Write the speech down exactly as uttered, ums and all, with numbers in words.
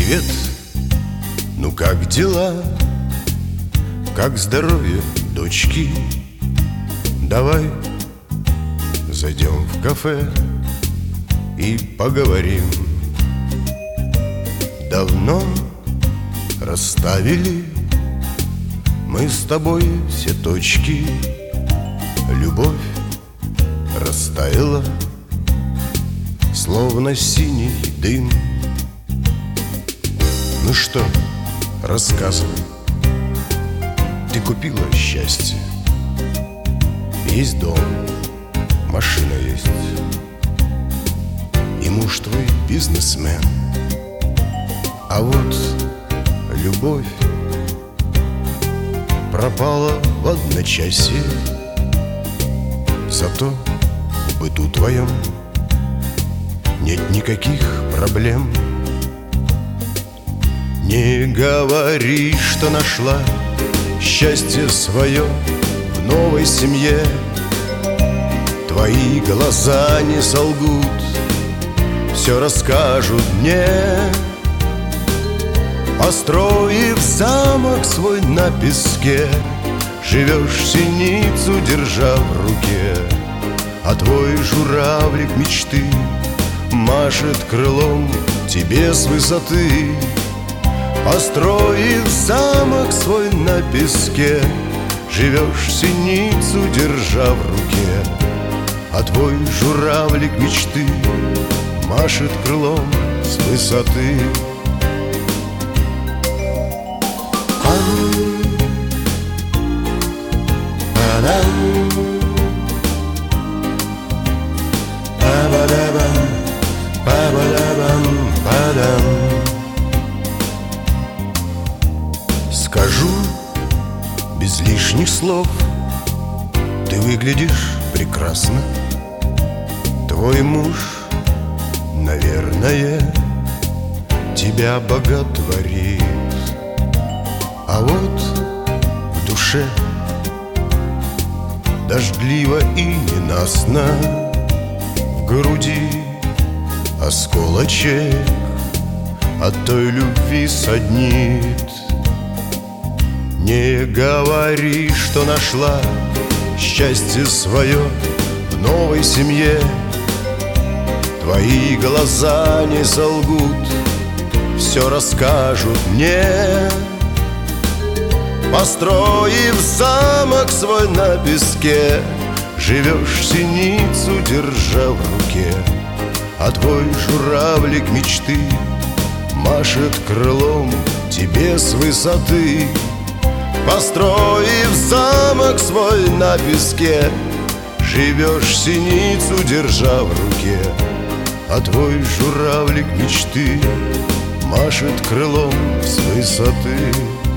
Привет, ну как дела? Как здоровье дочки? Давай зайдем в кафе и поговорим. Давно расставили мы с тобой все точки. Любовь растаяла, словно синий дым. Ну что, рассказывай. Ты купила счастье, есть дом, машина есть, и муж твой бизнесмен. А вот любовь пропала в одночасье. Зато в быту твоем нет никаких проблем. Не говори, что нашла счастье свое в новой семье. Твои глаза не солгут, все расскажут мне. Построив замок свой на песке, живешь синицу, держа в руке, а твой журавлик мечты машет крылом тебе с высоты. Построив замок свой на песке, живешь синицу, держа в руке, а твой журавлик мечты машет крылом с высоты. Скажу без лишних слов, ты выглядишь прекрасно. Твой муж, наверное, тебя боготворит. А вот в душе дождливо и ненастно, в груди осколочек от той любви саднит. Не говори, что нашла счастье свое в новой семье. Твои глаза не солгут, все расскажут мне. Построив замок свой на песке, живешь синицу, держа в руке, а твой журавлик мечты машет крылом тебе с высоты. Построив замок свой на песке, живешь синицу, держа в руке, а твой журавлик мечты машет крылом с высоты.